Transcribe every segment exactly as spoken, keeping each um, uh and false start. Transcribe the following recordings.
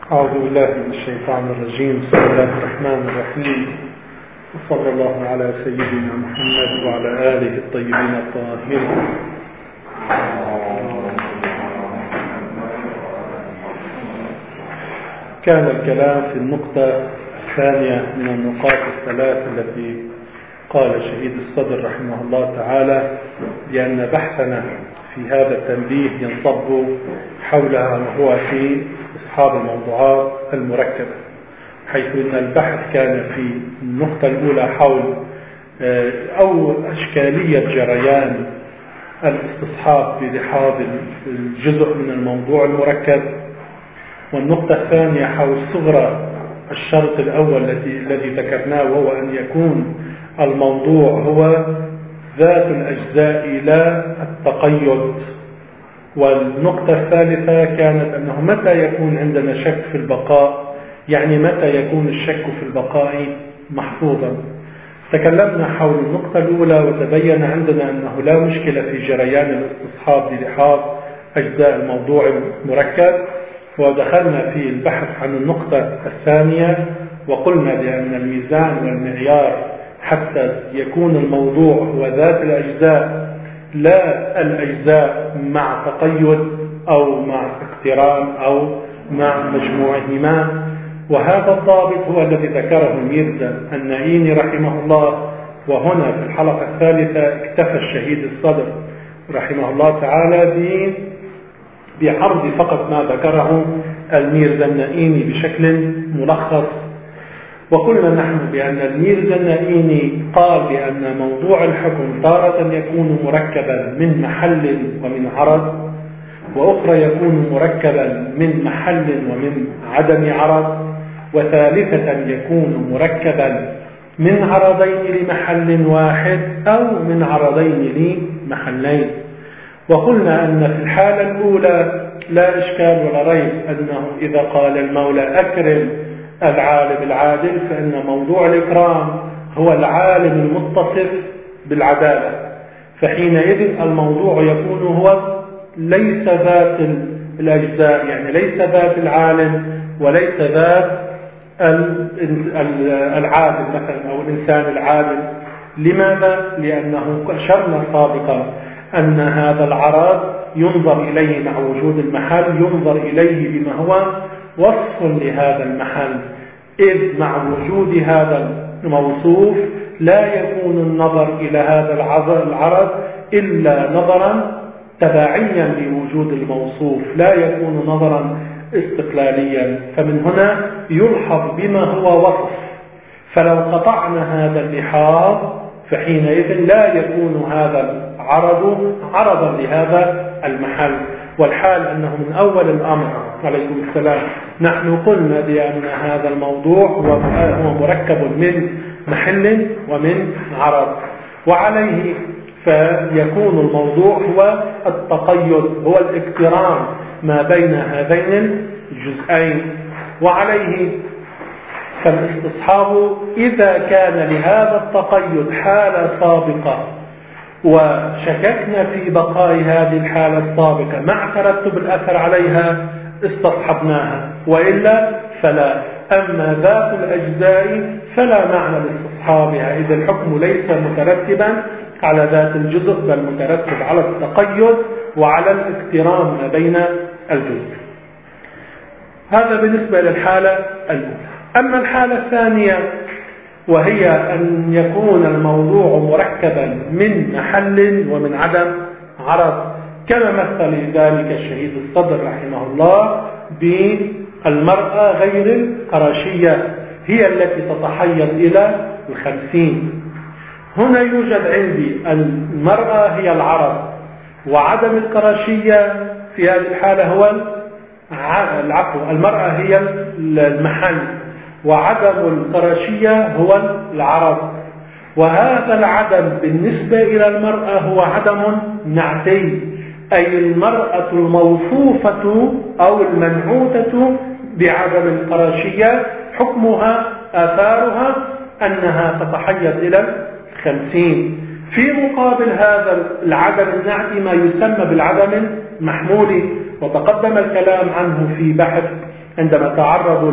أعوذ بالله من الشيطان الرجيم. بسم الله الرحمن الرحيم، وصلى الله على سيدنا محمد وعلى آله الطيبين الطاهرين. كان الكلام في النقطة الثانية من النقاط الثلاث التي قال شهيد الصدر رحمه الله تعالى بأن بحثنا في هذا التنبيه ينصب حولها، وهو في أصحاب الموضوعات المركبة، حيث أن البحث كان في النقطة الأولى حول أو أشكالية جريان الاستصحاب بلحاظ الجزء من الموضوع المركب، والنقطة الثانية حول صغرى الشرط الأول الذي الذي ذكرناه، وهو أن يكون الموضوع هو ذات الأجزاء لا التقيد. والنقطة الثالثة كانت أنه متى يكون عندنا شك في البقاء، يعني متى يكون الشك في البقاء محفوظا. تكلمنا حول النقطة الأولى وتبين عندنا أنه لا مشكلة في جريان الاستصحاب بلحاظ أجزاء الموضوع المركب، ودخلنا في البحث عن النقطة الثانية وقلنا بأن الميزان والمعيار حتى يكون الموضوع هو ذات الأجزاء لا الأجزاء مع تقيد أو مع اقتران أو مع مجموعهما. وهذا الضابط هو الذي ذكره الميرزا النعيمي رحمه الله. وهنا في الحلقة الثالثة اكتفى الشهيد الصدر رحمه الله تعالى بعرض فقط ما ذكره الميرزا النعيمي بشكل ملخص. وقلنا نحن بأن الميرزا النعيمي قال بأن موضوع الحكم تارة يكون مركبا من محل ومن عرض، وأخرى يكون مركبا من محل ومن عدم عرض، وثالثة يكون مركبا من عرضين لمحل واحد أو من عرضين لمحلين. وقلنا أن في الحالة الأولى لا إشكال ولا ريب أنه إذا قال المولى أكرم العالم العادل، فإن موضوع الإكرام هو العالم المتصف بالعدالة، فحينئذ الموضوع يكون هو ليس ذات الأجزاء، يعني ليس ذات العالم وليس ذات العادل مثلا أو الإنسان العادل. لماذا؟ لأنه أشرنا سابقا أن هذا العرض ينظر إليه مع وجود المحل، ينظر إليه بما هو وصف لهذا المحل، إذ مع وجود هذا الموصوف لا يكون النظر إلى هذا العرض إلا نظرا تباعيا لوجود الموصوف، لا يكون نظرا استقلاليا. فمن هنا يلحظ بما هو وصف، فلو قطعنا هذا اللحاظ فحينئذ لا يكون هذا العرض عرضا لهذا المحل. والحال أنه من أول الأمر عليكم السلام نحن قلنا بأن هذا الموضوع هو مركب من محل ومن عرض، وعليه فيكون الموضوع هو التقيد، هو الاقتران ما بين هذين الجزئين. وعليه فالاستصحاب إذا كان لهذا التقيد حالة سابقة وشككنا في بقاء هذه الحالة السابقة مع ترتب الأثر عليها استصحبناها، وإلا فلا. أما ذات الأجزاء فلا معنى لاستصحابها، إذا الحكم ليس مترتبا على ذات الجزء بل مترتب على التقيد وعلى الاقتران ما بين الجزء. هذا بالنسبة للحالة الأولى. أما الحالة الثانية وهي أن يكون الموضوع مركبا من محل ومن عدم عرض، كما مثل ذلك الشهيد الصدر رحمه الله بالمرأة غير القرشية، هي التي تتحيض إلى الخمسين. هنا يوجد عندي المرأة هي العرض، وعدم القرشية في هذه الحالة هو العفو المرأة هي المحل، وعدم القرشية هو العرض. وهذا العدم بالنسبة إلى المرأة هو عدم نعتي، أي المرأة الموصوفة أو المنعوتة بعدم القرشية حكمها آثارها أنها تتحيض إلى الخمسين. في مقابل هذا العدم النعتي ما يسمى بالعدم المحمولي، وتقدم الكلام عنه في بحث عندما تعرضوا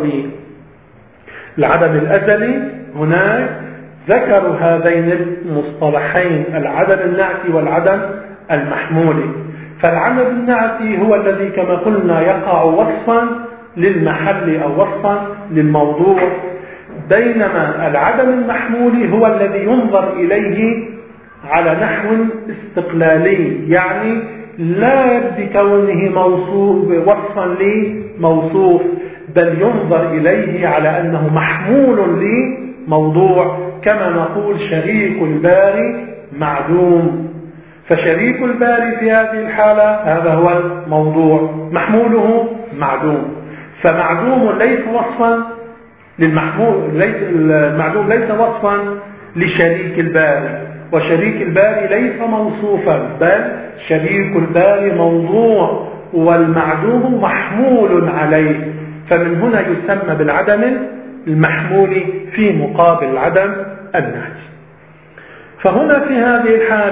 للعدم الأزلي هناك ذكروا هذين المصطلحين، العدم النعتي والعدم المحمولي. فالعدم النعتي هو الذي كما قلنا يقع وصفا للمحل أو وصفا للموضوع، بينما العدم المحمولي هو الذي ينظر إليه على نحو استقلالي، يعني لا بكونه موصوف وصفا لموصوف، بل ينظر إليه على أنه محمول لموضوع، كما نقول شريك الباري معدوم. فشريك الباري في هذه الحالة هذا هو الموضوع، محموله معدوم. فمعدوم ليس وصفا للمحمول، ليس المعدوم ليس وصفا لشريك الباري، وشريك الباري ليس موصوفا، بل شريك الباري موضوع والمعدوم محمول عليه. فمن هنا يسمى بالعدم المحمول في مقابل العدم النعتي. فهنا في هذه الحال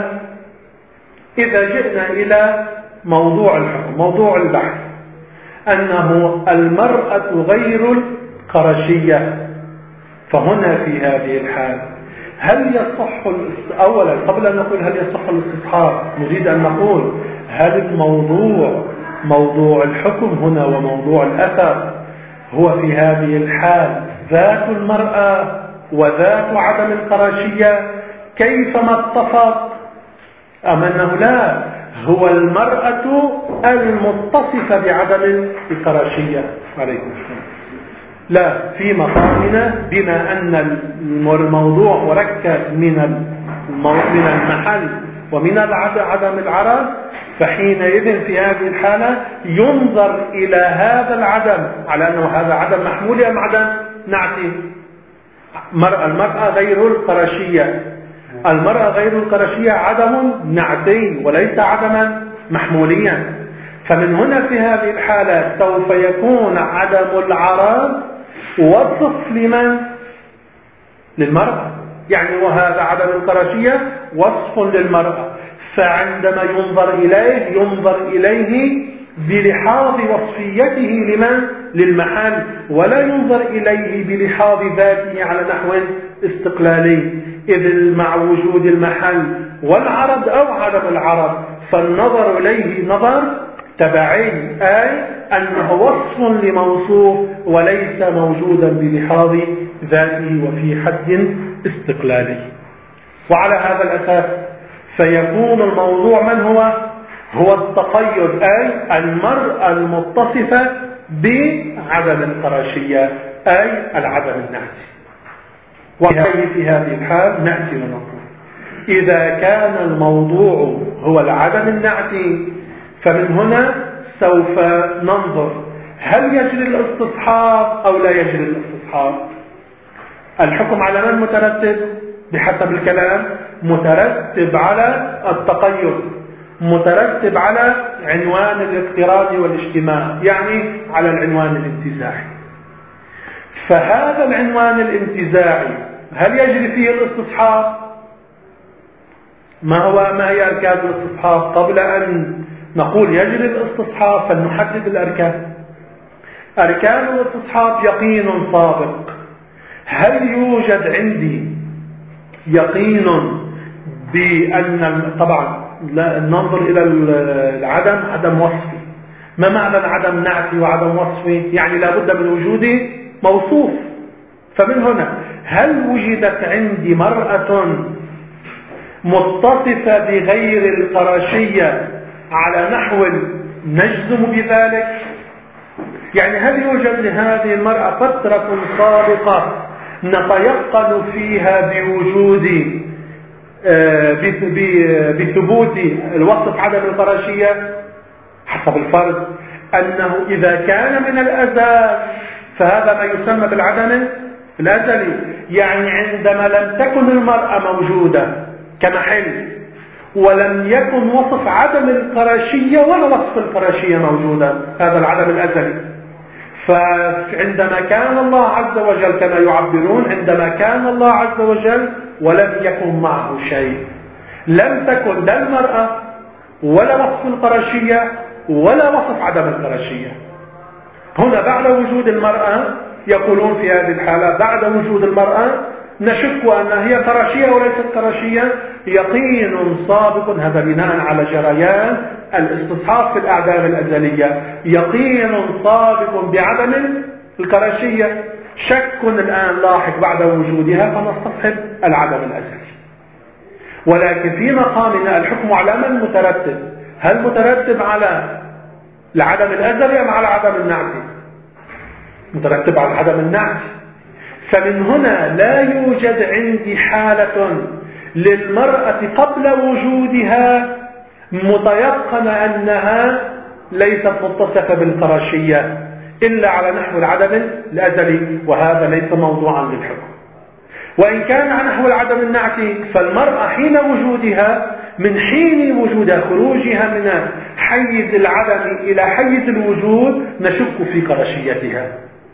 إذا جئنا إلى موضوع الحكم، موضوع البحث، أنه المرأة غير القرشية، فهنا في هذه الحال هل يصح أولا قبل أن نقول هل يصح الاستصحاب نريد أن نقول هل الموضوع موضوع الحكم هنا وموضوع الأثر هو في هذه الحال ذات المرأة وذات عدم القرشية كيفما اتفق، أم أنه لا هو المرأة المتصفة بعدم القرشية؟ عليكم السلام. لا، في مقامنا بما أن الموضوع مركب من من المحل ومن عدم العرض، فحينئذ في هذه الحالة ينظر إلى هذا العدم على أنه هذا عدم محمول أم عدم نعتي. المرأة غير القرشية، المرأة غير القرشية عدم نعتي وليس عدما محموليا. فمن هنا في هذه الحالة سوف يكون عدم العرض وصف لمن؟ للمرأة، يعني وهذا عدم القرشية وصف للمرأة، فعندما ينظر إليه ينظر إليه بلحاظ وصفيته لمن؟ للمحل، ولا ينظر إليه بلحاظ ذاته على نحو استقلالي، إذ مع وجود المحل والعرض أو عدم العرض فالنظر إليه نظر تبعي، أي أنه وصف لموصوف وليس موجودا بلحاظ ذاته وفي حد استقلالي. وعلى هذا الأساس فيكون الموضوع من هو؟ هو التقيد، أي المرأة المتصفة بعدم القرشية، أي العدم النعتي. وفي هذه الحال نأتي ونقول إذا كان الموضوع هو العدم النعتي فمن هنا سوف ننظر هل يجري الاستصحاب أو لا يجري الاستصحاب. الحكم على من مترتب؟ بحسب الكلام مترتب على التقيد، مترتب على عنوان الاقتران والاجتماع، يعني على العنوان الانتزاعي. فهذا العنوان الانتزاعي هل يجري فيه الاستصحاب؟ ما هو ما هي أركان الاستصحاب؟ قبل أن نقول يجري الاستصحاب فلنحدد الأركان. أركان الاستصحاب يقين سابق. هل يوجد عندي يقين بأن، طبعا لا ننظر إلى العدم عدم وصفي. ما معنى العدم نعتي وعدم وصفي؟ يعني لا بد من وجود موصوف. فمن هنا هل وجدت عندي مرأة متصفة بغير القرشية على نحو نجزم بذلك؟ يعني هل يوجد لهذه المرأة فترة سابقة نتيقن فيها بوجود بثبوت الوصف عدم القرشية؟ حسب الفرض أنه إذا كان من الأزل فهذا ما يسمى بالعدم الأزلي، يعني عندما لم تكن المرأة موجودة كمحل ولم يكن وصف عدم القرشية ولا وصف القرشية موجودا، هذا العدم الأزلي. فعندما كان الله عز وجل كما يعبرون، عندما كان الله عز وجل ولم يكن معه شيء، لم تكن لا المرأة ولا وصف القرشية ولا وصف عدم القرشية. هنا بعد وجود المرأة يقولون في هذه الحالة بعد وجود المرأة نشك أنها هي قرشية أو ليست قرشية، يقين سابق، هذا بناء على جريان الاستصحاب في الأعدام الأزلية، يقين سابق بعدم القرشية، شك الآن لاحق بعد وجودها فنستصحب العدم الأزلي. ولكن في مقامنا الحكم على من مترتب؟ هل مترتب على العدم الأزلي أم على عدم النعت؟ مترتب على عدم النعت. فمن هنا لا يوجد عندي حالة للمرأة قبل وجودها متيقن أنها ليست متصفة بالقرشية إلا على نحو العدم الأزلي، وهذا ليس موضوعا للحكم. وإن كان على نحو العدم النعتي فالمرأة حين وجودها، من حين وجودها خروجها من حيز العدم إلى حيز الوجود نشك في قرشيتها،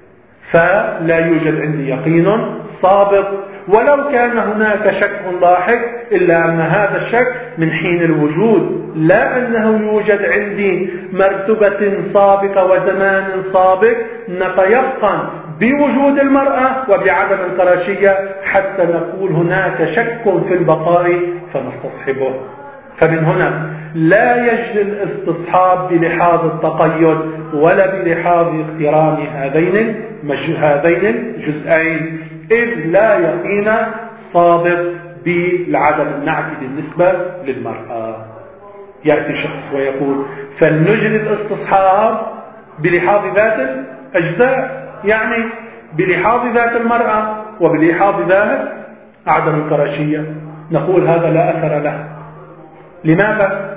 فلا يوجد عندي يقين سابق ولو كان هناك شك لاحق، إلا أن هذا الشك من حين الوجود، لا أنه يوجد عندي مرتبة سابقة وزمان سابق نتيقن بوجود المرأة وبعدم القرشية حتى نقول هناك شك في البقاء فنستصحبه. فمن هنا لا يجري الاستصحاب بلحاظ التقيد ولا بلحاظ اقتران هذين هذين الجزئين، إذ لا يقين صادق بالعدم النعت بالنسبة للمرأة. يأتي شخص ويقول فلنجري الاستصحاب بلحاظ ذات الأجزاء، يعني بلحاظ ذات المرأة وبلحاظ ذات عدم القرشية، نقول هذا لا أثر له. لماذا؟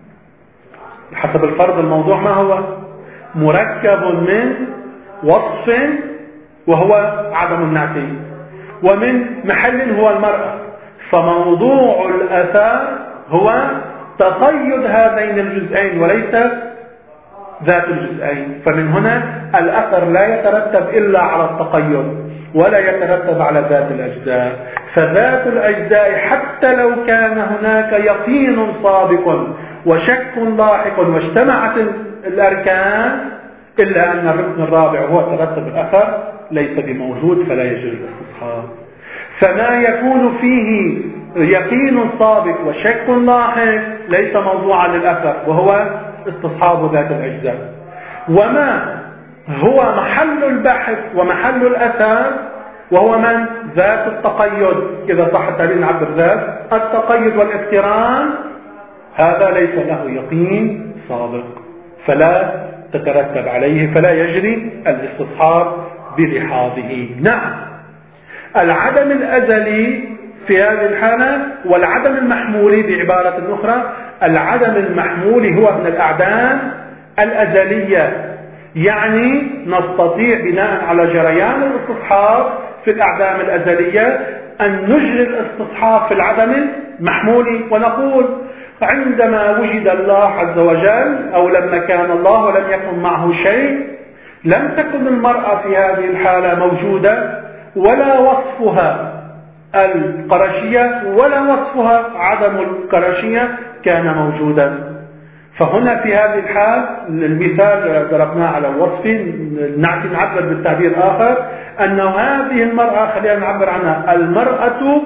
حسب الفرض الموضوع ما هو؟ مركب من وصف وهو عدم النعتي ومن محل هو المرأة، فموضوع الأثار هو تقيد هذين الجزئين وليس ذات الجزئين. فمن هنا الأثر لا يترتب إلا على التقيد ولا يترتب على ذات الأجزاء. فذات الأجزاء حتى لو كان هناك يقين سابق وشك لاحق واجتمعت الأركان، إلا أن الركن الرابع هو ترتب الأثر ليس بموجود فلا يجوز الاستصحاب. فما يكون فيه يقين سابق وشك لاحق ليس موضوعا للأثر وهو استصحاب ذات الأجزاء. وما هو محل البحث ومحل الأثر وهو من ذات التقيد، إذا صح التعبير نعبر ذات التقيد والاقتران، هذا ليس له يقين سابق فلا تترتب عليه فلا يجري الاستصحاب بلحاظه. نعم، العدم الأزلي في هذه الحالة والعدم المحمولي بعبارة أخرى، العدم المحمولي هو من الأعدام الأزلية، يعني نستطيع بناء على جريان الاستصحاب في الأعدام الأزلية أن نجري الاستصحاب في العدم المحمولي ونقول عندما وجد الله عز وجل أو لما كان الله ولم يكن معه شيء لم تكن المرأة في هذه الحالة موجودة ولا وصفها القرشية ولا وصفها عدم القرشية كان موجودا. فهنا في هذه الحال المثال ضربناه على الوصف، نعبر بالتعبير آخر أن هذه المرأة خلينا نعبر عنها المرأة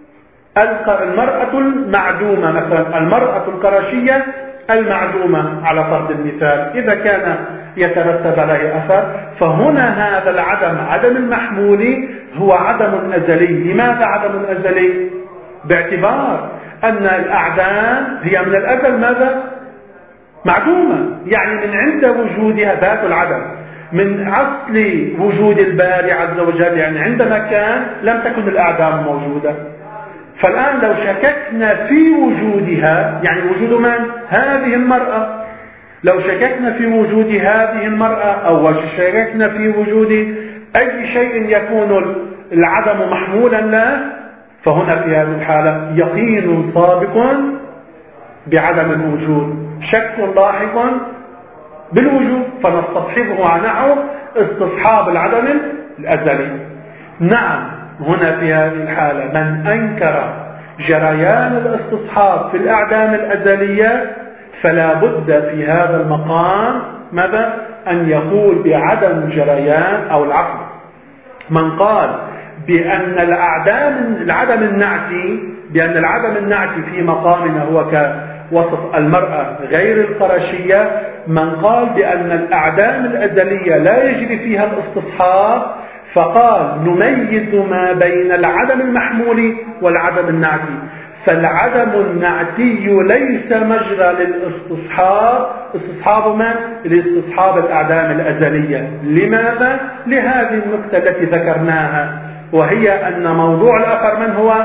المرأة المعدومة، مثلا المرأة القرشية المعدومة على فرض المثال، إذا كان يترتب عليه أثر، فهنا هذا العدم عدم المحمول هو عدم أزلي. لماذا عدم أزلي؟ باعتبار أن الأعدام هي من الأزل ماذا؟ معدومة، يعني من عند وجودها ذات العدم، من أصل وجود الباري عز وجل، يعني عندما كان لم تكن الأعدام موجودة. فالآن لو شككنا في وجودها، يعني وجود من؟ هذه المرأة، لو شككنا في وجود هذه المرأة أو شككنا في وجود أي شيء يكون العدم محمولا له، فهنا في هذه الحالة يقين سابق بعدم الوجود، شك لاحق بالوجود، فنستصحبه عنه استصحاب العدم الأزلي. نعم، هنا في هذه الحالة من أنكر جريان الاستصحاب في الأعدام الأزلية فلا بد في هذا المقام ماذا؟ أن يقول بعدم جريان أو العقل. من قال بأن الأعدام العدم النعتي بأن العدم النعتي في مقامنا هو كوصف المرأة غير القرشية، من قال بأن الأعدام الأزلية لا يجري فيها الاستصحاب، فقال نميز ما بين العدم المحمول والعدم النعتي. فالعدم النعتي ليس مجرى للاستصحاب، استصحاب من؟ لاستصحاب الأعدام الأزلية. لماذا؟ لهذه النقطة التي ذكرناها، وهي أن موضوع الأثر من هو؟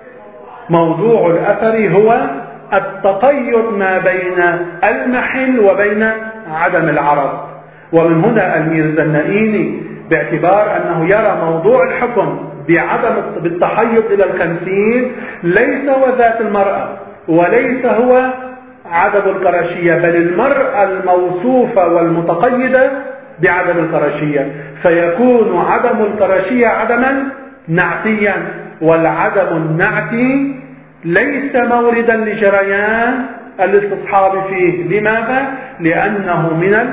موضوع الأثر هو التقيد ما بين المحل وبين عدم العرض. ومن هنا الميرزا النائيني باعتبار أنه يرى موضوع الحكم بعدم بالتحيط إلى الخمسين ليس هو ذات المرأة وليس هو عدم القرشية، بل المرأة الموصوفة والمتقيدة بعدم القرشية، فيكون عدم القرشية عدما نعتيا، والعدم النعتي ليس موردا لجريان الاستصحاب فيه. لماذا؟ لأنه من ال...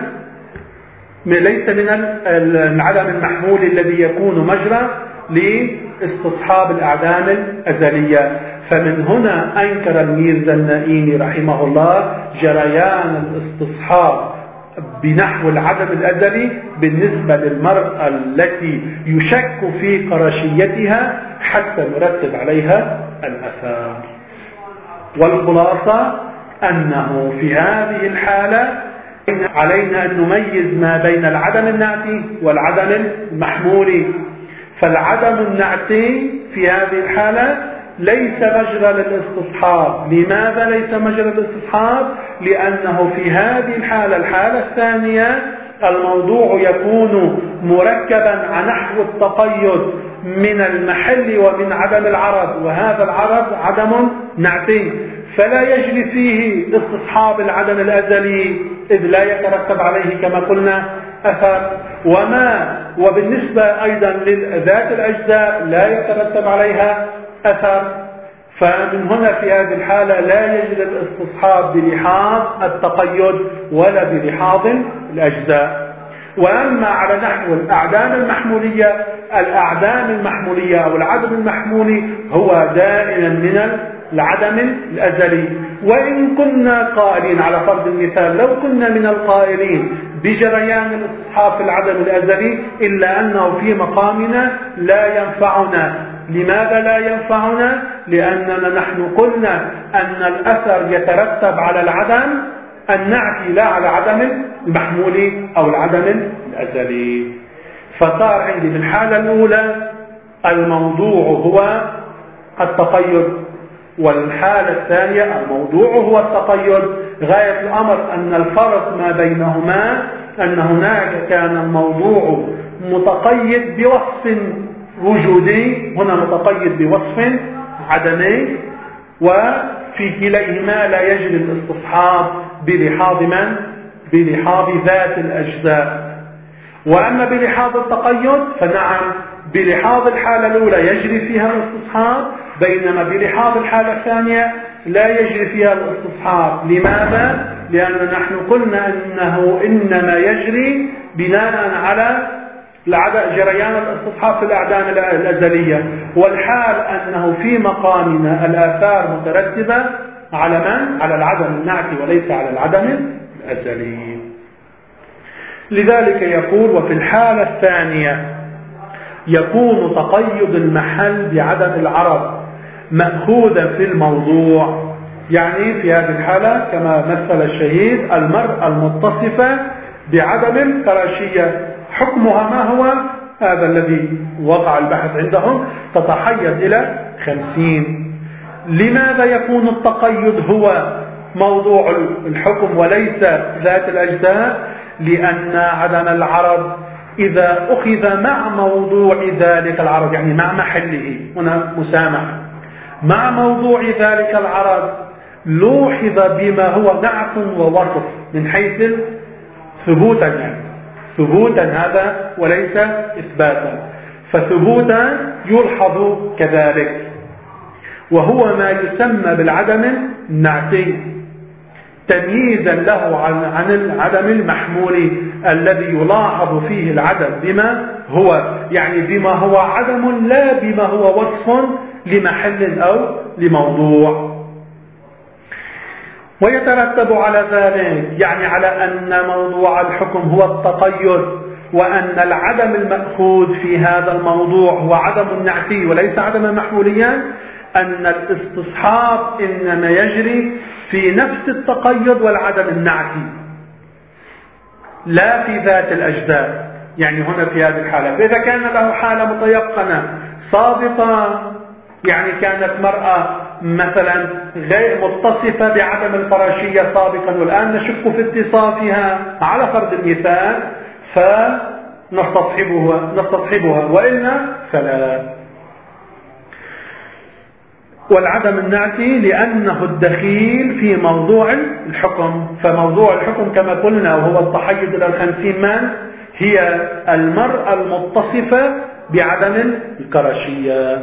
ليس من العدم المحمول الذي يكون مجرى لاستصحاب الأعدام الأزلية. فمن هنا أنكر الميرزا النائيني رحمه الله جريان الاستصحاب بنحو العدم الأزلي بالنسبة للمرأة التي يشك في قرشيتها حتى نرتب عليها الأثار. والخلاصة أنه في هذه الحالة علينا أن نميز ما بين العدم النعتي والعدم المحمول. فالعدم النعتي في هذه الحالة ليس مجرى للاستصحاب. لماذا ليس مجرى للاستصحاب؟ لأنه في هذه الحالة الحالة الثانية الموضوع يكون مركبا عن نحو التقيد من المحل ومن عدم العرض، وهذا العرض عدم نعتي، فلا يجري فيه استصحاب العدم الأزلي إذ لا يترتب عليه كما قلنا أثر. وما وبالنسبة أيضا لذات الأجزاء لا يترتب عليها أثر. فمن هنا في هذه الحالة لا يجري الاستصحاب بلحاظ التقيد ولا بلحاظ الأجزاء. وأما على نحو الأعدام المحمولية، الأعدام المحمولية أو العدم المحمولي هو دائما من العدم الأزلي. وإن كنا قائلين على فرض المثال لو كنا من القائلين بجريان الاستصحاب في العدم الأزلي، إلا أنه في مقامنا لا ينفعنا. لماذا لا ينفعنا؟ لأننا نحن قلنا أن الأثر يترتب على العدم النعتي لا على عدم المحمول أو العدم الأزلي. فصار عندي في الحالة الأولى الموضوع هو التقيد، والحالة الثانية الموضوع هو التقيد. غاية الأمر أن الفرق ما بينهما أن هناك كان الموضوع متقيد بوصف وجودي، هنا متقيد بوصف عدمي، وفي كليهما لا يجري الاستصحاب بلحاظ من؟ بلحاظ ذات الأجزاء. وأما بلحاظ التقيد فنعم بلحاظ الحالة الأولى يجري فيها الاستصحاب، بينما بلحاظ الحالة الثانية لا يجري فيها الاستصحاب. لماذا؟ لأن نحن قلنا أنه إنما يجري بناء على جريان الاستصحاب في الأعدام الأزلية، والحال أنه في مقامنا الآثار مترتبة على من؟ على العدم النعتي وليس على العدم الأزلي. لذلك يقول وفي الحالة الثانية يكون تقيد المحل بعدم العرض مأخوذا في الموضوع. يعني في هذه الحالة كما مثل الشهيد المرأة المتصفة بعدم القرشية حكمها ما هو؟ هذا الذي وقع البحث عندهم تتحيز إلى خمسين. لماذا يكون التقيد هو موضوع الحكم وليس ذات الأجزاء؟ لأن عدم العرض إذا أخذ مع موضوع ذلك العرض، يعني مع محله، هنا مسامحة، مع موضوع ذلك العرض لوحظ بما هو نعت ووصف من حيث ثبوتا، يعني ثبوتا هذا وليس إثباتا، فثبوتا يلحظ كذلك، وهو ما يسمى بالعدم النعتي تمييزا له عن عن العدم المحمول. الذي يلاحظ فيه العدم بما هو، يعني بما هو عدم لا بما هو وصف لمحل أو لموضوع. ويترتب على ذلك يعني على أن موضوع الحكم هو التقيد، وأن العدم المأخوذ في هذا الموضوع هو عدم النعتي وليس عدما محموليا، أن الاستصحاب إنما يجري في نفس التقيد والعدم النعتي لا في ذات الأجزاء. يعني هنا في هذه الحالة، فإذا كان له حالة متيقنة سابقة، يعني كانت مرأة مثلا غير متصفة بعدم الفراشية سابقا والآن نشك في اتصافها على فرض المثال، فنستصحبها نستصحبها وإلا فلا. والعدم النعتي لأنه الدخيل في موضوع الحكم، فموضوع الحكم كما قلنا وهو التحيز إلى الخمسين من هي المرأة المتصفة بعدم الكرشية.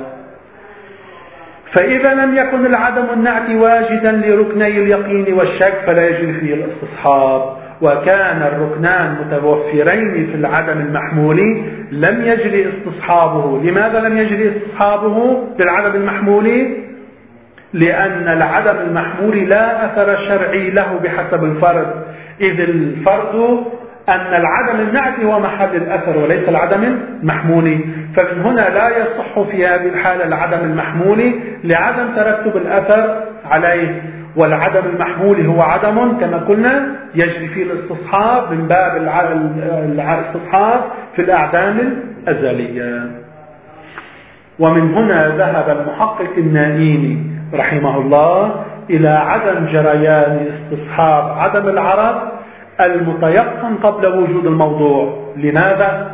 فإذا لم يكن العدم النعتي واجدا لركني اليقين والشك فلا يجري فيه الاستصحاب، وكان الركنان متوفرين في العدم المحمولي لم يجري استصحابه. لماذا لم يجري استصحابه بالعدم المحمولي؟ لأن العدم المحمولي لا أثر شرعي له بحسب الفرد، إذ الفرد أن العدم النعتي هو محل الأثر وليس العدم المحمولي، فمن هنا لا يصح في هذه الحالة العدم المحمولي لعدم ترتب الأثر عليه. والعدم المحمولي هو عدم كما قلنا يجري فيه الاستصحاب من باب الاستصحاب في الأعدام الأزلية. ومن هنا ذهب المحقق النائيني رحمه الله إلى عدم جريان استصحاب عدم العرض المتيقن قبل وجود الموضوع. لماذا؟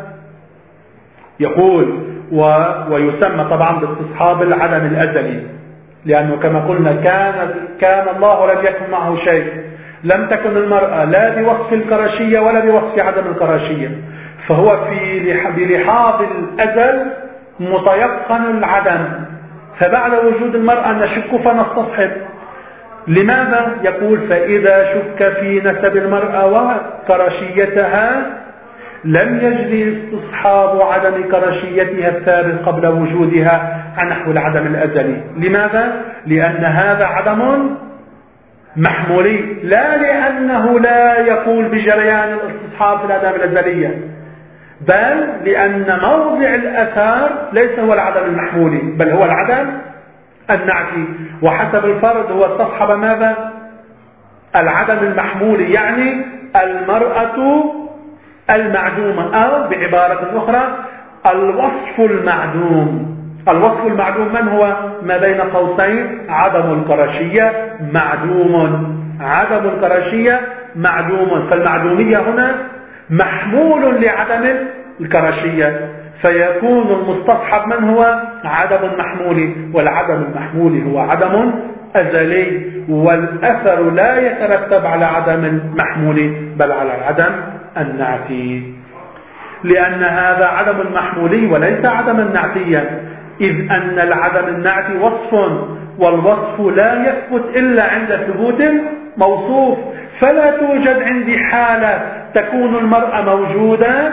يقول و... ويسمى طبعا باستصحاب العدم الأزلي، لأنه كما قلنا كان كان الله ولم يكن معه شيء، لم تكن المرأة لا بوصف الكرشية ولا بوصف عدم الكرشية، فهو في بلحاظ الأزل متيقن العدم، فبعد وجود المرأة نشك فنستصحب. لماذا؟ يقول فإذا شك في نسب المرأة وكرشيتها لم يجري استصحاب عدم كرشيتها الثابت قبل وجودها عن نحو العدم الأزلي. لماذا؟ لأن هذا عدم محمولي، لا لأنه لا يقول بجريان الاستصحاب في الأعدام الأزلية، بل لأن موضع الأثار ليس هو العدم المحمولي بل هو العدم النعتي، وحسب الفرد هو استصحب ماذا؟ العدم المحمولي، يعني المرأة المعدومة، أو بعبارة أخرى الوصف المعدوم. الوصف المعدوم من هو؟ ما بين قوسين عدم الكرشية معدوم، عدم الكرشية معدوم، فالمعدومية هنا محمول لعدم الكرشية، فيكون المستصحب من هو؟ عدم محمولي، والعدم المحمولي هو عدم أزلي، والأثر لا يترتب على عدم محمولي بل على العدم النعتي، لأن هذا عدم محمولي وليس عدما نعتيا، إذ أن العدم النعتي وصف، والوصف لا يثبت إلا عند ثبوت موصوف، فلا توجد عندي حالة تكون المرأة موجودة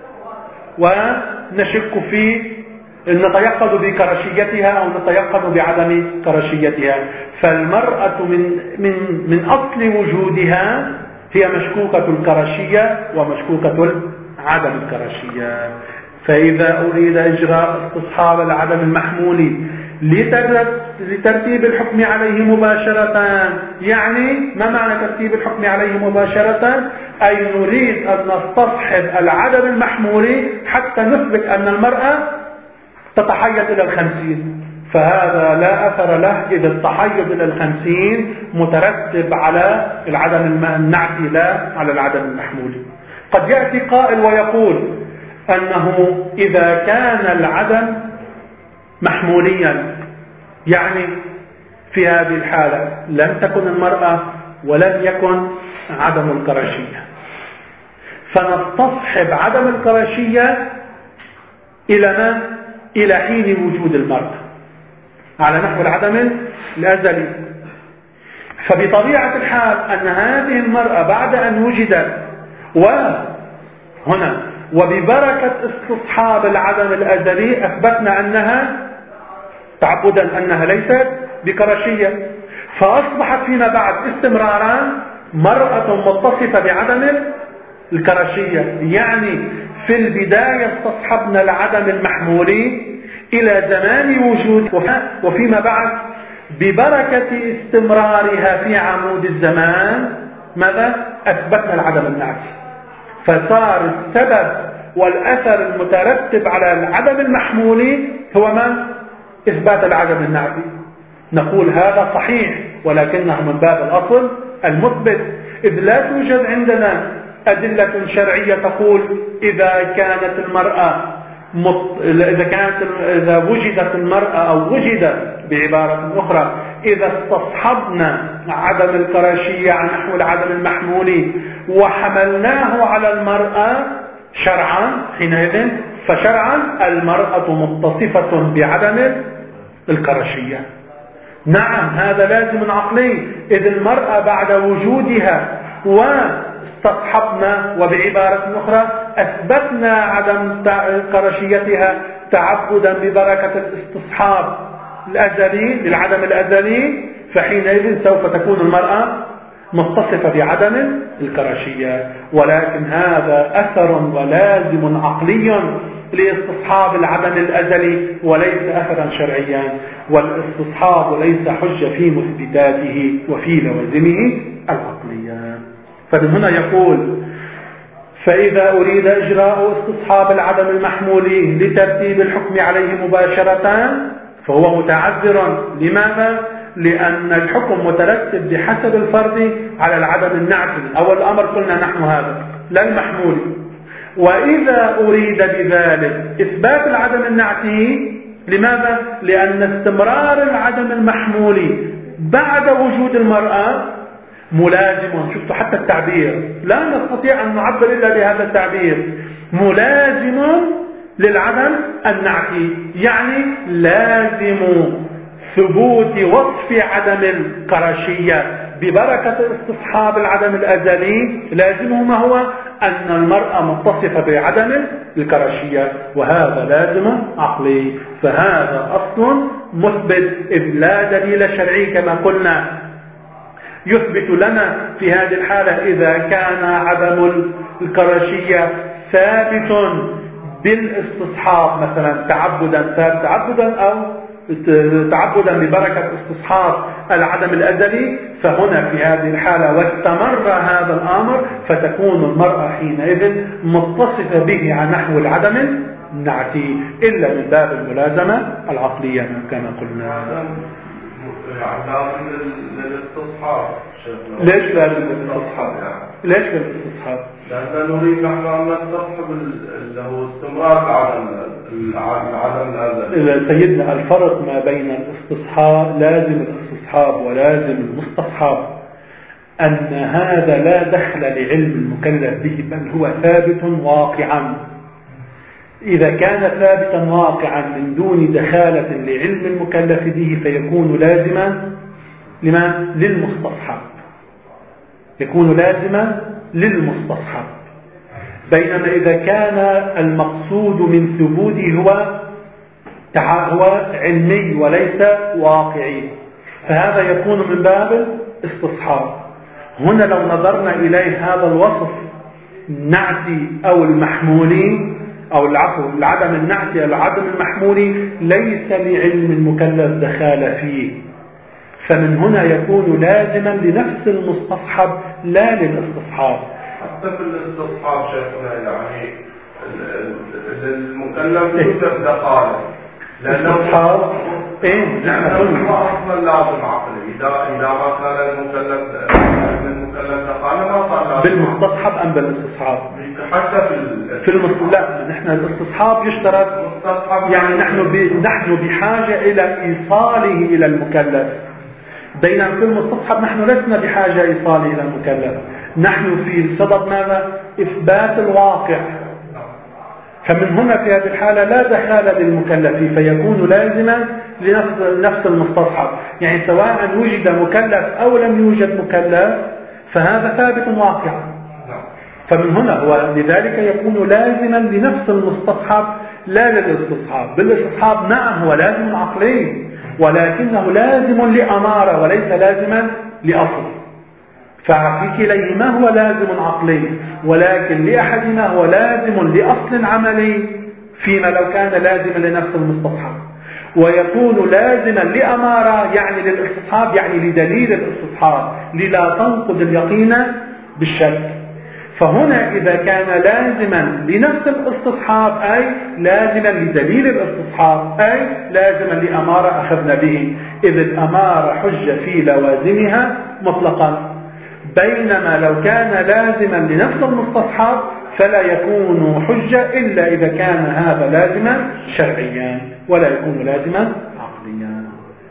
ونشك في نتيقظ بكرشيتها أو نتيقظ بعدم كرشيتها. فالمرأة من, من, من أصل وجودها هي مشكوكة الكرشية ومشكوكة عدم الكرشية. فإذا أريد إجراء استصحاب العدم المحمولي لترتيب الحكم عليه مباشرة، يعني ما معنى ترتيب الحكم عليه مباشرة؟ أي نريد أن نستصحب العدم المحمولي حتى نثبت أن المرأة تتحيز إلى الخمسين، فهذا لا أثر له إذا التحيز إلى الخمسين مترتب على العدم النعتي لا على العدم المحمولي. قد يأتي قائل ويقول أنه إذا كان العدم محموليا، يعني في هذه الحالة لم تكن المرأة ولم يكن عدم الكرشية، فنستصحب عدم الكرشية إلى ما؟ إلى حين وجود المرأة على نحو العدم الأزلي. فبطبيعة الحال أن هذه المرأة بعد أن وجدت هنا وببركة استصحاب العدم الأزلي أثبتنا أنها تعبدا أنها ليست بكرشية، فأصبحت فيما بعد استمرارا مرأة متصفة بعدم الكرشية. يعني في البداية استصحبنا العدم المحمولي إلى زمان وجود، وفيما بعد ببركة استمرارها في عمود الزمان ماذا؟ أثبتنا العدم النعتي، فصار السبب والأثر المترتب على العدم المحمولي هو ما؟ إثبات العدم النعتي. نقول هذا صحيح، ولكنه من باب الأصل المثبت، إذ لا توجد عندنا أدلة شرعية تقول إذا كانت المرأة مط... إذا كانت إذا وجدت المرأة أو وجد بعبارة أخرى إذا استصحبنا عدم الكرشية عن نحو العدم المحمولي وحملناه على المرأة شرعا، حينئذ فشرعا المرأة متصفة بعدم الكرشية. نعم هذا لازم عقلي، إذ المرأة بعد وجودها واستصحبنا وبعبارة أخرى أثبتنا عدم كرشيتها تعبدا ببركة الاستصحاب الأزلي للعدم الأزلي، فحينئذ سوف تكون المرأة متصفة بعدم الكرشية. ولكن هذا أثر ولازم عقلي لاستصحاب العدم الأزلي وليس أثرا شرعيا، والاستصحاب ليس حجة في مثبتاته وفي لوازمه العقلية. فمن هنا يقول فإذا أريد إجراء استصحاب العدم المحمولي لترتيب الحكم عليه مباشرة فهو متعذر. لماذا؟ لأن الحكم مترتب بحسب الفرض على العدم النعتي. أول الأمر قلنا نحن هذا لا المحمول. وإذا أريد بذلك إثبات العدم النعتي، لماذا؟ لأن استمرار العدم المحمول بعد وجود المرأة ملازم. شفتوا حتى التعبير لا نستطيع أن نعبر إلا بهذا التعبير، ملازم للعدم النعتي، يعني لازم ثبوت وصف عدم الكرشية ببركة استصحاب العدم الأزلي. لازمه ما هو؟ أن المرأة متصفة بعدم الكرشية، وهذا لازم عقلي. فهذا أصل مثبت، إذ لا دليل شرعي كما قلنا يثبت لنا في هذه الحالة إذا كان عدم الكرشية ثابت بالاستصحاب، مثلا تعبدا تعبدا أو تعبدا ببركة استصحاب العدم الأزلي، فهنا في هذه الحالة واستمر هذا الأمر فتكون المرأة حينئذ متصفة به عن نحو العدم النعتي، إلا من باب الملازمة العقلية كما قلنا. لازم للاستصحاب. ليش لازم للاستصحاب؟ ليش للاستصحاب؟ لأننا نريد نحن أن نستصحب اللي هو استمرار العدم العدم هذا. سيدنا الفرق ما بين الاستصحاب لازم الاستصحاب ولازم المستصحب أن هذا لا دخل لعلم المكلف به، بل هو ثابت واقعا. إذا كان ثابتا واقعا من دون دخالة لعلم المكلف به فيكون لازما لما؟ للمستصحب، يكون لازما للمستصحب. بينما إذا كان المقصود من ثبوته هو هو علمي وليس واقعي فهذا يكون من باب الاستصحاب. هنا لو نظرنا إليه هذا الوصف النعتي أو المحمولي أو العفو العدم النعتي أو العدم المحمولي ليس لعلم المكلف دخال فيه، فمن هنا يكون لازما لنفس المستصحب لا للاستصحاب. حتى في الاستصحاب شيخنا يعني المكلف يوجد دخاله الاستصحاب ايه لأنه هو أصلا لازم عقلي. إذا إذا ما كان المكلف المكلف دخاله ما صار لازم بالمستصحب أم بالاستصحاب؟ حتى في في المستصحب لا، نحن الاستصحاب يشترط يعني نحن ب... نحن بحاجة إلى إيصاله إلى المكلف، بينما في المستصحب نحن لسنا بحاجة إيصاله إلى المكلف، نحن في صدد ماذا؟ إثبات الواقع. فمن هنا في هذه الحالة لا دخال للمكلف فيكون لازما لنفس المستصحب، يعني سواء وجد مكلف أو لم يوجد مكلف فهذا ثابت واقع. فمن هنا هو لذلك يكون لازما لنفس المستصحب لا للاستصحاب. بالاستصحاب نعم هو لازم عقلي، ولكنه لازم لأمارة وليس لازما لأصل. ففي كليهما هو لازم عقلي، ولكن لأحدهما هو لازم لأصل عملي، فيما لو كان لازما لنفس المستصحب. ويكون لازما لأمارة يعني للاستصحاب، يعني لدليل الاستصحاب، للا تنقض اليقين بالشك. فهنا إذا كان لازما لنفس الاستصحاب أي لازما لدليل الاستصحاب أي لازما لأمارة أخذنا به، إذ الأمارة حجة في لوازمها مطلقا. بينما لو كان لازما لنفس المستصحب فلا يكون حجة إلا إذا كان هذا لازما شرعيا ولا يكون لازما عقليا.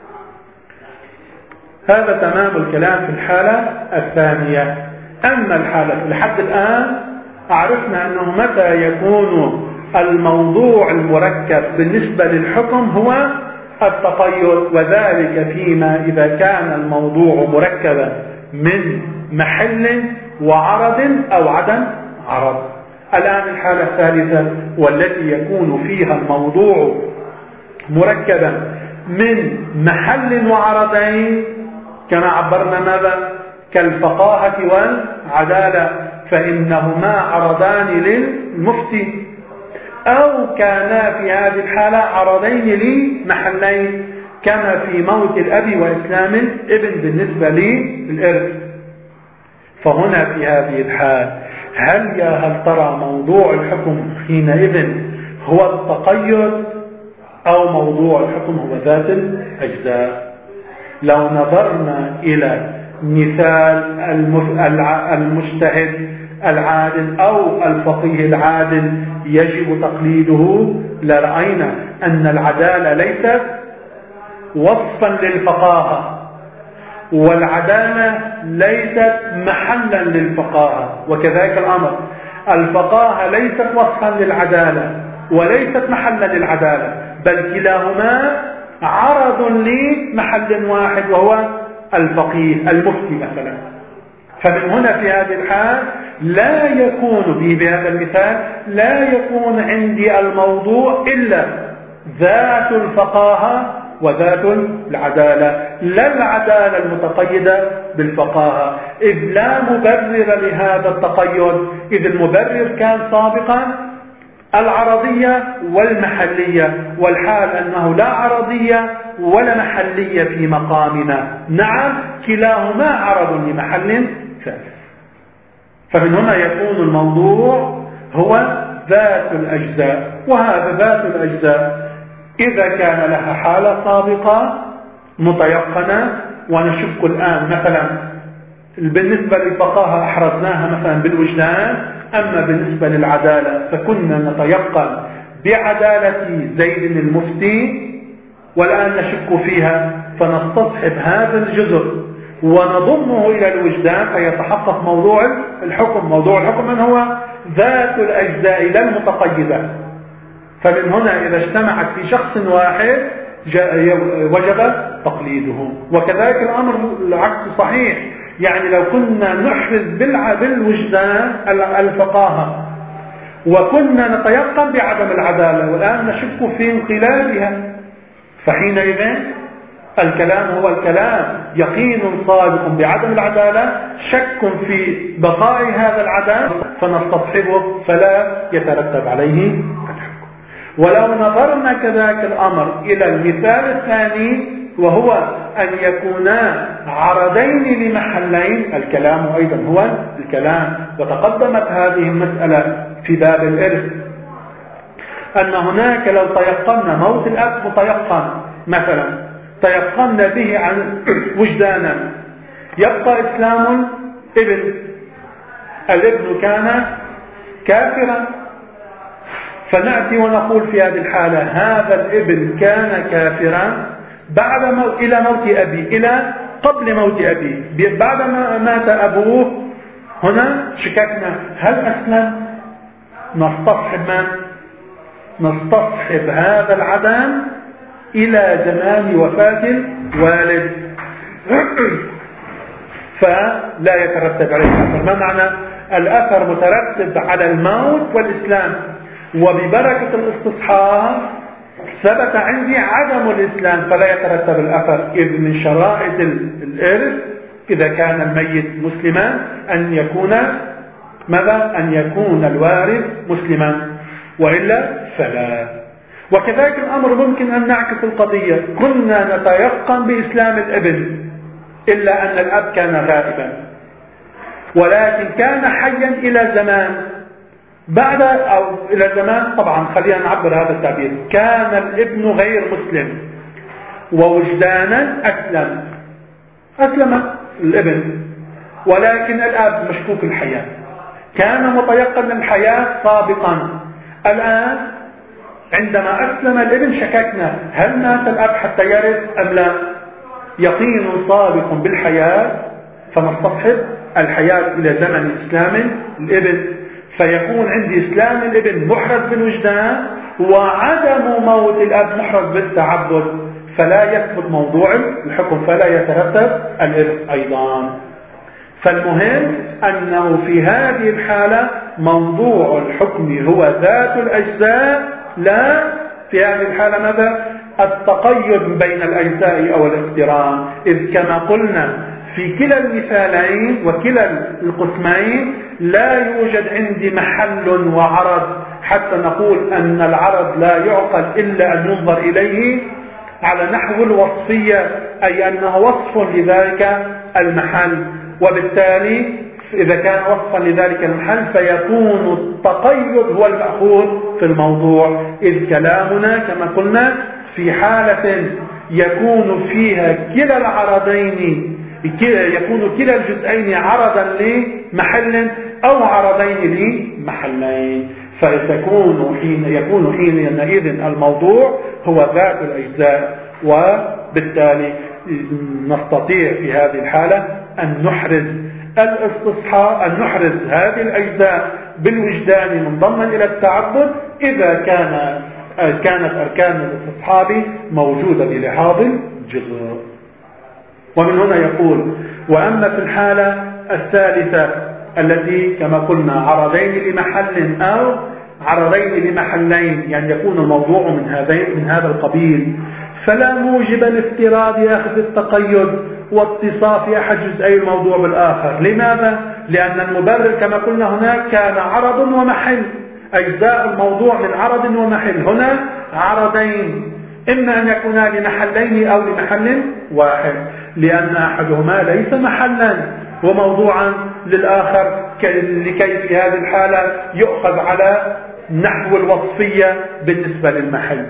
هذا تمام الكلام في الحالة الثانية. أما الحالة لحد الآن عرفنا أنه متى يكون الموضوع المركب بالنسبة للحكم هو التقيد، وذلك فيما إذا كان الموضوع مركبا من محل وعرض أو عدم عرض. الآن الحالة الثالثة والتي يكون فيها الموضوع مركبا من محل وعرضين، كما عبرنا ماذا؟ كالفقاهة والعدالة، فإنهما عرضان للمفتي، أو كانا في هذه الحالة عرضين لمحلين، كما في موت الأب وإسلام الابن بالنسبة للإرث. فهنا في هذه الحال هل يا هل ترى موضوع الحكم حينئذ هو التقيد أو موضوع الحكم هو ذات الأجزاء؟ لو نظرنا إلى مثال المجتهد العادل أو الفقيه العادل يجب تقليده، لرأينا أن العدالة ليست وصفا للفقاهة، والعدالة ليست محلا للفقاهة، وكذلك الأمر الفقاهة ليست وصفا للعدالة وليست محلا للعدالة، بل كلاهما عرض لمحل واحد وهو الفقيه المفتي مثلا. فمن هنا في هذه الحال لا يكون به بهذا المثال لا يكون عندي الموضوع إلا ذات الفقاهة وذات العدالة، لا العدالة المتقيدة بالفقاهة، إذ لا مبرر لهذا التقيد، إذ المبرر كان سابقا العرضية والمحلية، والحال أنه لا عرضية ولا محلية في مقامنا. نعم كلاهما عرض لمحل ثالث. فمن هنا يكون الموضوع هو ذات الأجزاء، وهذا ذات الأجزاء إذا كان لها حالة سابقة متيقنة، ونشك الآن مثلا بالنسبة للفقاهة أحرزناها مثلا بالوجدان، أما بالنسبة للعدالة فكنا نتيقن بعدالة زيد المفتي، والآن نشك فيها، فنستصحب هذا الجزء ونضمه إلى الوجدان فيتحقق موضوع الحكم. موضوع الحكم من هو ذات الأجزاء لا المتقيدة. فمن هنا إذا اجتمعت في شخص واحد وجب تقليده، وكذلك الأمر العكس صحيح. يعني لو كنا نحرز بالوجدان الفقاهة وكنا نتيقن بعدم العدالة والآن نشك في انقلابها، فحينئذ الكلام هو الكلام يقين صادق بعدم العدالة، شك في بقاء هذا العدم فنستصحبه فلا يترتب عليه الحكم. ولو نظرنا كذلك الأمر إلى المثال الثاني وهو أن يكونا عرضين لمحلين، الكلام أيضا هو الكلام، وتقدمت هذه المسألة في باب الإرث أن هناك لو تيقنا موت الأب متيقن مثلا تيقنا به عن وجدانا، يبقى إسلام ابن الابن كان كافرا، فنأتي ونقول في هذه الحالة هذا الابن كان كافرا بعد موت إلى موت أبي إلى قبل موت أبي، بعد ما مات أبوه هنا شككنا هل أسلم؟ نستصحب من؟ نستصحب هذا العدم إلى زمان وفاة الوالد فلا يترتب عليه الأثر. ما معنى الأثر مترتب على الموت والإسلام، وببركة الاستصحاب ثبت عندي عدم الإسلام فلا يترتب الأثر. إذ من شرائط الإرث إذا كان الميت مسلما أن يكون ماذا؟ أن يكون الوارث مسلما، وإلا فلا. وكذلك الأمر ممكن أن نعكس القضية، كنا نتيقن بإسلام الابن إلا أن الأب كان غائبا ولكن كان حيا إلى زمان، بعد أو إلى زمان طبعا خلينا نعبر هذا التعبير، كان الابن غير مسلم ووجدانا أسلم أسلم الابن، ولكن الأب مشكوك الحياة، كان متيقن الحياة سابقا. الآن عندما أسلم الابن شككنا هل مات الأب حتى يرث أم لا؟ يقين سابق بالحياة فنستصحب الحياة إلى زمن إسلام الابن، فيكون عندي إسلام الابن محرز بالوجدان وعدم موت الأب محرز بالتعبد، فلا يثبت موضوع الحكم فلا يترتب الإرث أيضا. فالمهم أنه في هذه الحالة موضوع الحكم هو ذات الأجزاء، لا في هذه الحالة ماذا؟ التقيد بين الأجزاء أو الاقتران. إذ كما قلنا في كلا المثالين وكلا القسمين لا يوجد عندي محل وعرض حتى نقول أن العرض لا يعقل إلا أن ينظر إليه على نحو الوصفية، أي أنه وصف لذلك المحل، وبالتالي إذا كان وصفا لذلك المحل فيكون التقيد هو المأخوذ في الموضوع. إذ كلامنا كما قلنا في حالة يكون فيها كلا العرضين يكون كلا الجزئين عرضا لمحل أو عرضين لمحلين، فيكون حين يكون حينئذ الموضوع هو ذات الأجزاء، وبالتالي نستطيع في هذه الحالة أن نحرز الاستصحاب أن نحرز هذه الأجزاء بالوجدان منضما إلى التعبد إذا كان كانت أركان الاستصحاب موجودة بلحاظ الجزء. ومن هنا يقول: وأما في الحالة الثالثة التي كما قلنا عرضين لمحل أو عرضين لمحلين، يعني يكون الموضوع من هذين من هذا القبيل، فلا موجب لافتراض أخذ التقيد واتصاف أحد جزئي الموضوع بالآخر. لماذا؟ لأن المبرر كما قلنا هناك كان عرض ومحل، أجزاء الموضوع من عرض ومحل، هنا عرضين إما أن يكونا لمحلين أو لمحل واحد، لأن أحدهما ليس محلا وموضوعا للآخر، لكي في هذه الحالة يؤخذ على نحو الوصفية بالنسبة للمحل،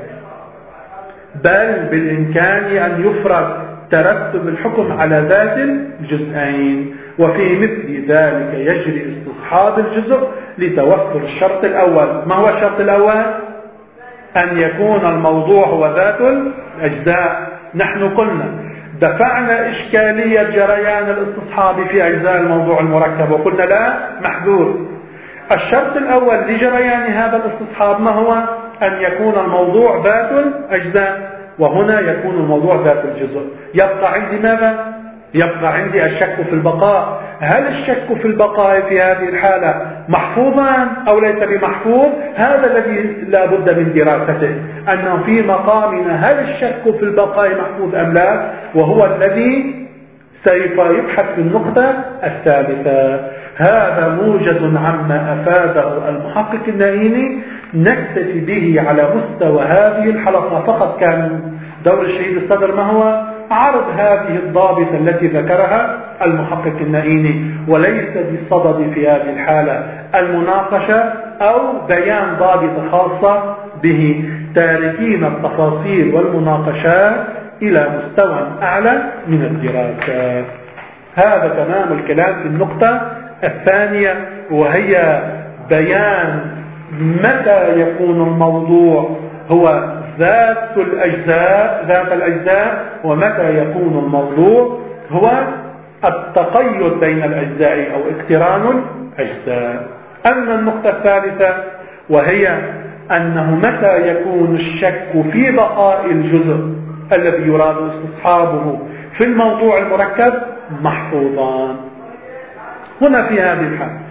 بل بالإمكان أن يفرض ترتب الحكم على ذات الجزئين. وفي مثل ذلك يجري استصحاب الجزء لتوفر الشرط الأول. ما هو الشرط الأول؟ أن يكون الموضوع هو ذات الأجزاء. نحن قلنا دفعنا إشكالية جريان الاستصحاب في أجزاء الموضوع المركب وقلنا لا محذور. الشرط الأول لجريان هذا الاستصحاب ما هو؟ أن يكون الموضوع ذات الأجزاء، وهنا يكون الموضوع ذات الجزء. يبقى عندي ماذا؟ يبقى عندي الشك في البقاء. هل الشك في البقاء في هذه الحالة محفوظا أو ليس بمحفوظ؟ هذا الذي لا بد من دراسته، أنه في مقامنا هل الشك في البقاء محفوظ أم لا، وهو الذي سوف يبحث في النقطة الثالثة. هذا موجز عما أفاده المحقق النائيني، نكتفي به على مستوى هذه الحلقة فقط. كان دور الشهيد الصدر ما هو؟ عرض هذه الضابطة التي ذكرها المحقق النائيني، وليس بالصدد في هذه الحالة المناقشة أو بيان ضابطة خاصة به، تاركين التفاصيل والمناقشات إلى مستوى أعلى من الدراسة. هذا تمام الكلام في النقطة الثانية، وهي بيان متى يكون الموضوع هو ذات الأجزاء ذات الأجزاء ومتى يكون الموضوع هو التقيد بين الأجزاء أو اقتران الأجزاء. أما النقطة الثالثة وهي أنه متى يكون الشك في بقاء الجزء الذي يراد استصحابه في الموضوع المركب محفوظا. هنا في هذه الحالة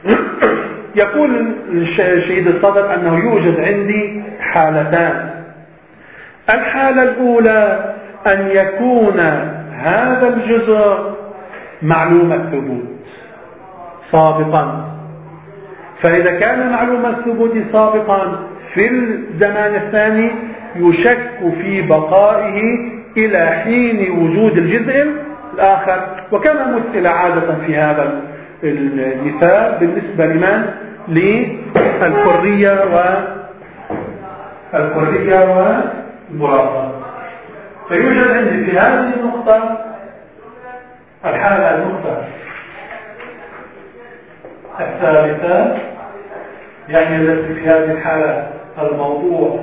يقول الشهيد الصدر أنه يوجد عندي حالتان. الحالة الأولى أن يكون هذا الجزء معلوم الثبوت سابقا، فإذا كان معلوم الثبوت سابقا في الزمان الثاني يشك في بقائه إلى حين وجود الجزء الآخر. وكما مثل عادة في هذا المثال بالنسبة لمن؟ للكرية والكرية والمرافقة. فيوجد عندي في هذه النقطة الحالة النقطة الثالثة، يعني التي في هذه الحالة الموضوع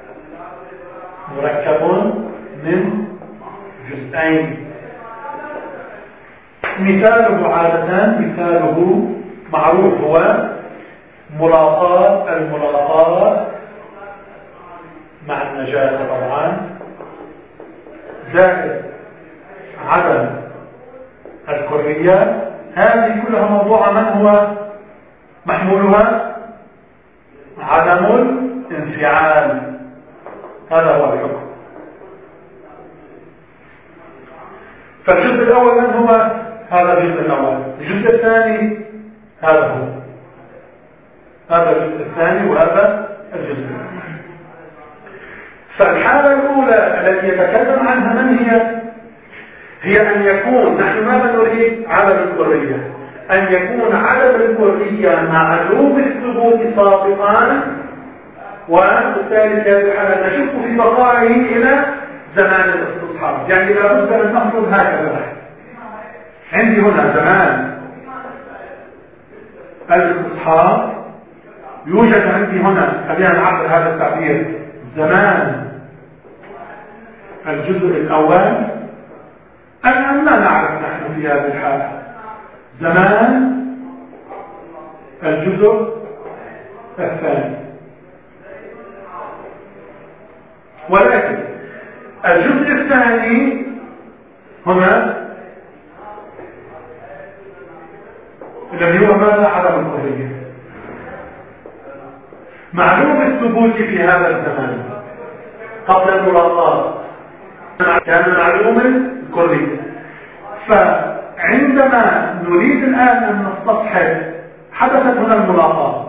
مركب من جزئين. مثاله عادة مثاله معروف هو ملاقاة الملاقاة مع النجاسة طبعا، زائد عدم الكرية. هذه كلها موضوع من هو محمولها؟ عدم الانفعال. هذا هو الحكم. فالجزء الأول من هو؟ هذا الجزء الأول. الجزء الثاني هذا هو هذا الجزء الثاني وهذا الجزء الثاني. فالحالة الأولى التي يتكلم عنها من هي؟ هي أن يكون، نحن ماذا نريد؟ عدم الكرية. أن يكون عدم الكرية معلوم الثبوت سابقا، وبالتالي في هذه الحالة نشك في بقائه إلى زمان الاستصحاب. يعني لابد أن نفرض هكذا. عندي هنا زمان الاستصحاب، يوجد عندي هنا، خلينا نعبر هذا التعبير، زمان الجزء الأول. الآن ما نعرف نحن في هذه الحالة زمان الجزء الثاني، ولكن الجزء الثاني هنا الذي هو ماذا؟ عدم الكرية. معلوم الثبوت في هذا الزمان قبل الملاقاة كان معلوم الكرية. فعندما نريد الآن أن نستصحب، حدثت هنا الملاقاة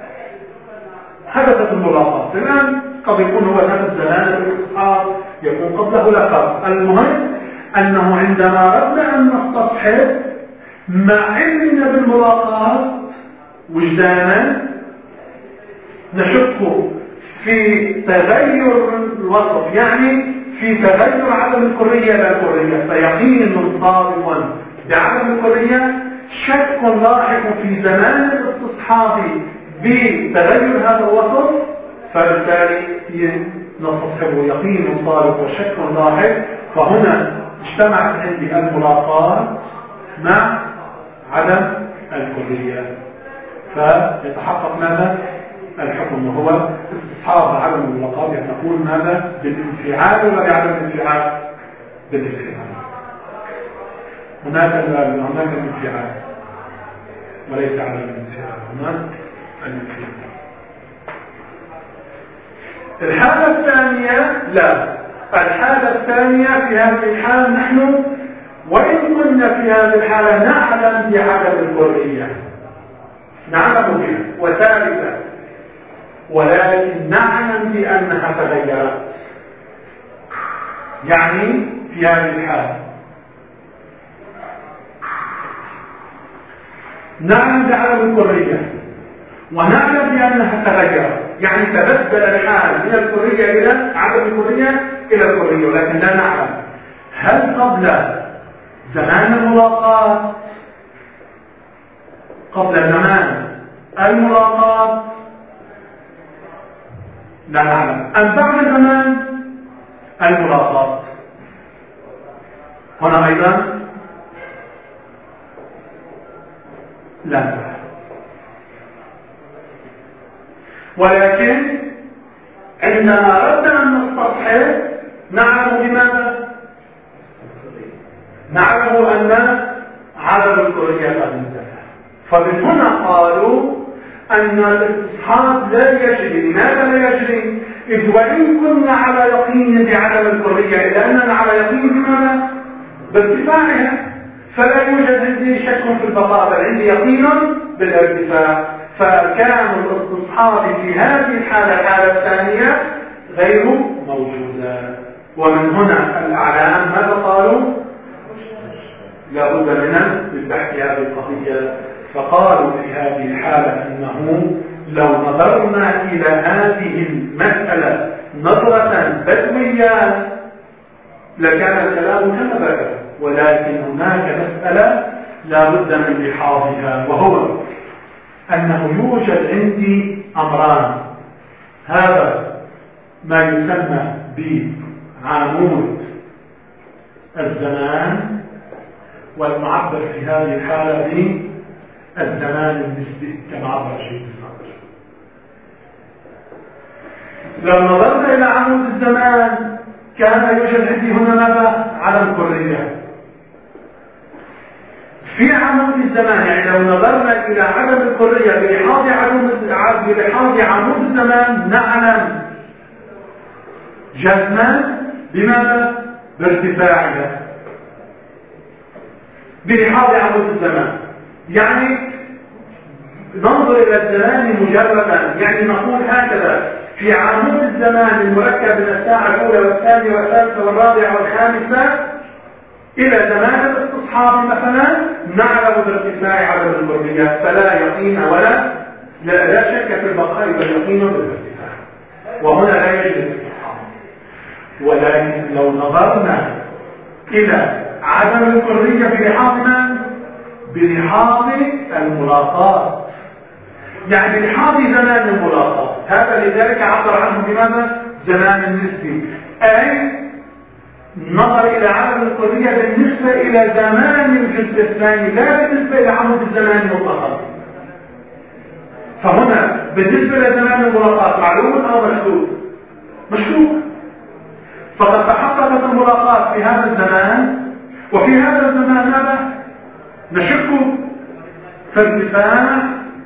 حدثت الملاقاة الآن قد يكون هو نفس زمان الاستصحاب، يكون قبله لقب. المهم أنه عندما أردنا أن نستصحب مع علمنا بالملاقاة وجدانا نشك في تغير الوصف، يعني في تغير عدم الكرية إلى الكرية، فيقين صادق بعدم الكرية، شك لاحق في زمان الاستصحاب بتغير هذا الوصف، فبالتالي نستصحبه يقين صادق وشك لاحق. فهنا اجتمعت عندي الملاقاة مع عدم الكرية، فيتحقق ماذا؟ الحكم، وهو استصحاب عدم الملاقاة. يعني نقول ماذا؟ بالانفعال ولا بعدم الانفعال؟ بالانفعال. هناك هناك الانفعال وليس عدم الانفعال، هناك الانفعال. الحالة الثانية لا، الحالة الثانية في هذه الحالة نحن وإن كنا في هذه الحالة نعلم بعدم الكرية، نعلم بها، وثالثا ولكن نعلم بأنها تغيرت. يعني في هذه الحالة نعلم بعدم الكرية ونعلم بأنها تغيرت، يعني تبدل الحال من الكرية إلى عدم الكرية إلى الكرية، ولكن لا نعلم هل قبل زمان الملاقاة قبل زمان الملاقاة لا نعلم أم بعد زمان الملاقاة. هنا أيضا لا نعلم، ولكن عندما أردنا أن نستصحب نعلم بماذا؟ نعلم أن عدم الكرية قد انتهى. فمن هنا قالوا أن الاستصحاب لا يجري. لماذا لا يجري؟ إذ وإن كنا على يقين بعدم الحرية إلا أننا على يقين بماذا؟ بارتفاعها، فلا يوجد عندي شك في البقاء، بل عندي يقين بالارتفاع. فكان الاستصحاب في هذه الحالة الحالة الثانية غير موجودة. ومن هنا الأعلام ماذا قالوا؟ لا بد من البحث هذه القضية. فقالوا في هذه الحالة أنه لو نظرنا إلى هذه المسألة نظرة بدوية لكان الكلام كما بدأ، ولكن هناك مسألة لا بد من لحاظها، وهو أنه يوجد عندي أمران. هذا ما يسمى بعمود الزمان، والمعبر في هذه الحالة بالزمان النسبي كما عبر الشيخ الصدر. لو نظرنا إلى عمود الزمان كان يوجد عندي هنا ماذا؟ عدم حرية. في عمود الزمان، يعني لو نظرنا إلى عدم الحرية بلحاظ بلحاظ عمود الزمان نعلم جزما بماذا؟ بارتفاعها بلحاظ عمود الزمان. يعني ننظر إلى الزمان مجردا، يعني نقول هكذا: في عمود الزمان المركب من الساعة الأولى والثانية والثالثة والرابعة والخامسة إلى زمان الاستصحاب مثلا نعلم بارتفاع عدم الحرية، فلا يقين ولا لا, لا شك في البقاء بل يقين بالارتفاع، وهنا لا يجب الاستصحاب. ولكن لو نظرنا إلى عدم الحرية بلحاظ من؟ بلحاظ الملاقاة، يعني بلحاظ زمان الملاقاة. هذا لذلك عبر عنه بماذا؟ زمان النسبي، أي نظر إلى عدم الحرية بالنسبة إلى زمان الجزء الثاني لا بالنسبة إلى عمود الزمان المطلق. فهنا بالنسبة إلى زمان الملاقاة معلوم أو مشكوك؟ مشكوك. فقد تحققت الملاقاة في هذا الزمان، وفي هذا الزمان ماذا؟ نشك في ارتفاع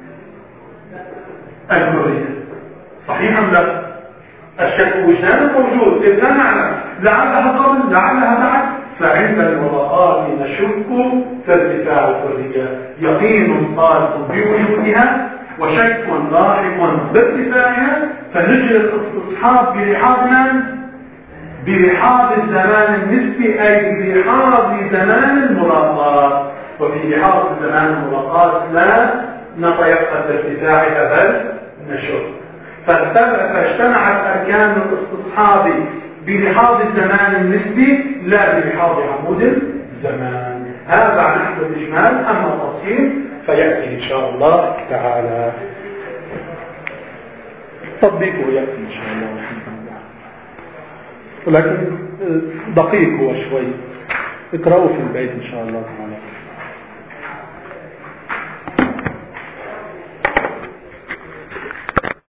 الحرية. صحيح أم لا؟ الشك وجدان موجود، إذ لا نعلم لعلها قبل لعلها بعد، فعند الملاقاة نشك في ارتفاع الحرية، يقين صادق بوجودها وشك لاحق بارتفاعها، فنجري الاستصحاب بلحاظ من؟ بلحاظ الزمان النسبي، أي بلحاظ زمان الملاقاة. وفي لحاظ زمان الملاقاة لا نتيقن بارتفاعها بل نشك. فاجتمعت أركان الاستصحاب بلحاظ الزمان النسبي لا بلحاظ عمود الزمان. هذا نحو الإجمال. أما التفصيل فيأتي إن شاء الله تعالى، تطبيقه يأتي إن شاء الله، ولكن دقيق هو شوي، اقرأوا في البيت إن شاء الله تعالى.